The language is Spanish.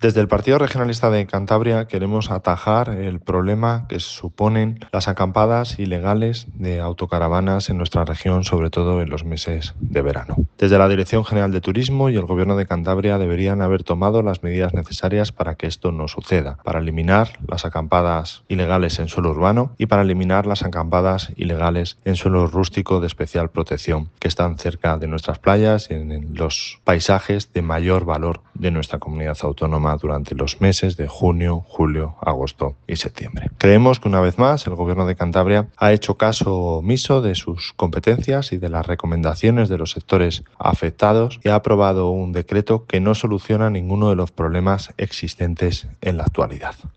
Desde el Partido Regionalista de Cantabria queremos atajar el problema que suponen las acampadas ilegales de autocaravanas en nuestra región, sobre todo en los meses de verano. Desde la Dirección General de Turismo y el Gobierno de Cantabria deberían haber tomado las medidas necesarias para que esto no suceda, para eliminar las acampadas ilegales en suelo urbano y para eliminar las acampadas ilegales en suelo rústico de especial protección que están cerca de nuestras playas y en los paisajes de mayor valor de nuestra comunidad autónoma durante los meses de junio, julio, agosto y septiembre. Creemos que una vez más el Gobierno de Cantabria ha hecho caso omiso de sus competencias y de las recomendaciones de los sectores afectados y ha aprobado un decreto que no soluciona ninguno de los problemas existentes en la actualidad.